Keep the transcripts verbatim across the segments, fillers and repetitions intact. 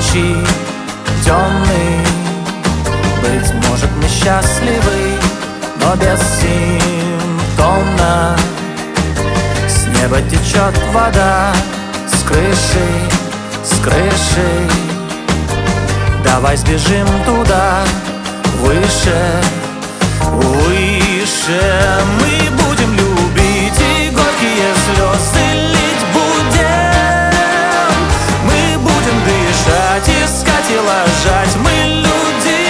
ночи темный. Быть может, мы счастливы, но бессимптомно. С неба течет вода, с крыши, с крыши. Давай сбежим туда, выше, выше. Мы будем любить и горькие слезы лить будем. Мы будем дышать, искать и ложать. Мы люди.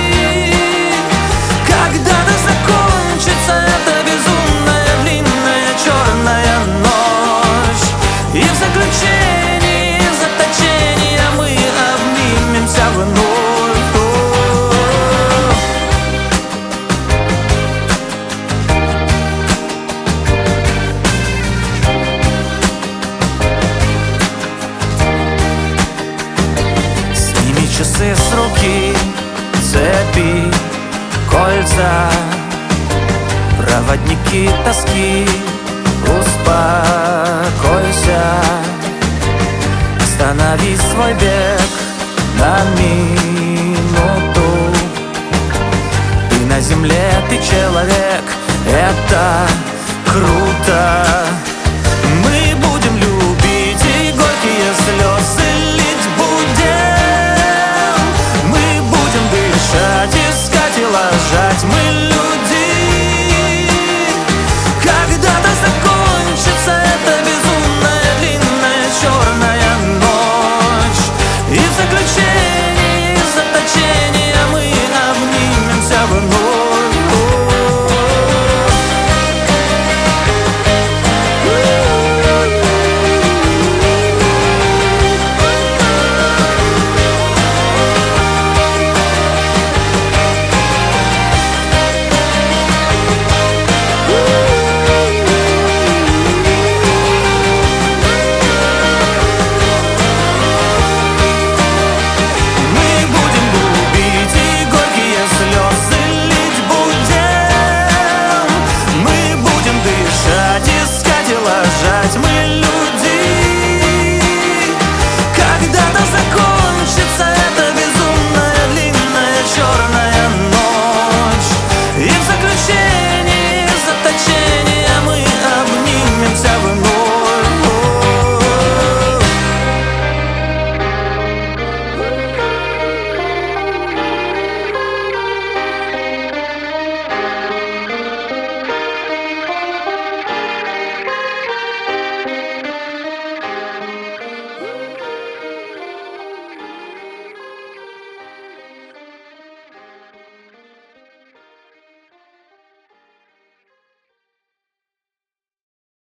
Когда-то закончится эта безумная, длинная, черная ночь, и в заключении заточения мы обнимемся вновь. Часы с руки, цепи, кольца, проводники тоски. Успокойся, останови свой бег на минуту. Ты на земле, ты человек, это круто.